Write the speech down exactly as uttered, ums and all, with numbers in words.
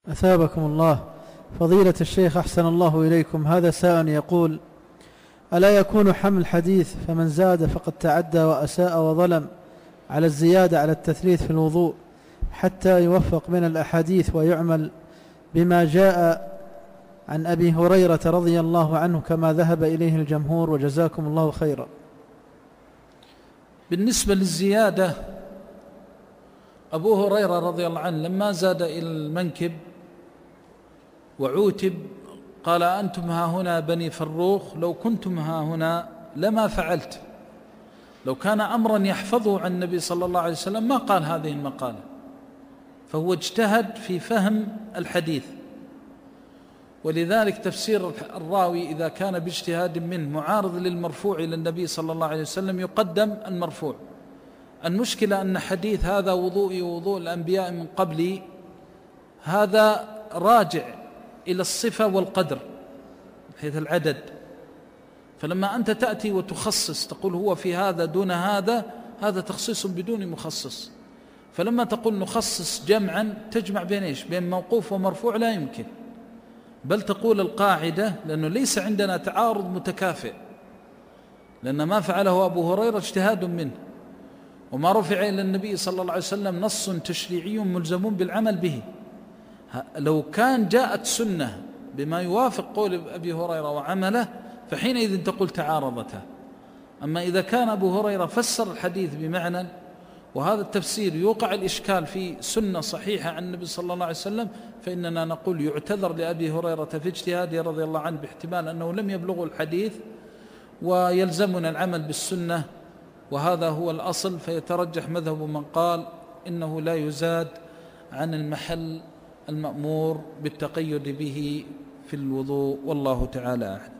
أثابكم الله. فضيلة الشيخ أحسن الله إليكم، هذا سائل يقول: ألا يكون حمل حديث فمن زاد فقد تعدى وأساء وظلم على الزيادة على التثليث في الوضوء حتى يوفق من الأحاديث ويعمل بما جاء عن أبي هريرة رضي الله عنه كما ذهب إليه الجمهور، وجزاكم الله خيرا؟ بالنسبة للزيادة، أبو هريرة رضي الله عنه لما زاد إلى المنكب وعوتب قال: أنتم ها هنا بني فروخ، لو كنتم ها هنا لما فعلت. لو كان أمرا يحفظه عن النبي صلى الله عليه وسلم ما قال هذه المقالة، فهو اجتهد في فهم الحديث. ولذلك تفسير الراوي إذا كان باجتهاد منه معارض للمرفوع إلى النبي صلى الله عليه وسلم يقدم المرفوع. المشكلة أن حديث هذا وضوئي ووضوء الأنبياء من قبلي هذا راجع إلى الصفة والقدر حيث العدد، فلما أنت تأتي وتخصص تقول هو في هذا دون هذا، هذا تخصيص بدون مخصص. فلما تقول نخصص جمعا تجمع بين إيش؟ بين موقوف ومرفوع لا يمكن، بل تقول القاعدة، لأنه ليس عندنا تعارض متكافئ، لأن ما فعله أبو هريرة اجتهاد منه، وما رفع إلى النبي صلى الله عليه وسلم نص تشريعي ملزمون بالعمل به. لو كان جاءت سنة بما يوافق قول أبي هريرة وعمله فحينئذ تقول تعارضتها. أما إذا كان أبو هريرة فسر الحديث بمعنى، وهذا التفسير يوقع الإشكال في سنة صحيحة عن النبي صلى الله عليه وسلم، فإننا نقول يعتذر لأبي هريرة في اجتهاده رضي الله عنه باحتمال أنه لم يبلغه الحديث، ويلزمنا العمل بالسنة، وهذا هو الأصل. فيترجح مذهب من قال إنه لا يزاد عن المحل المأمور بالتقيد به في الوضوء، والله تعالى أعلم.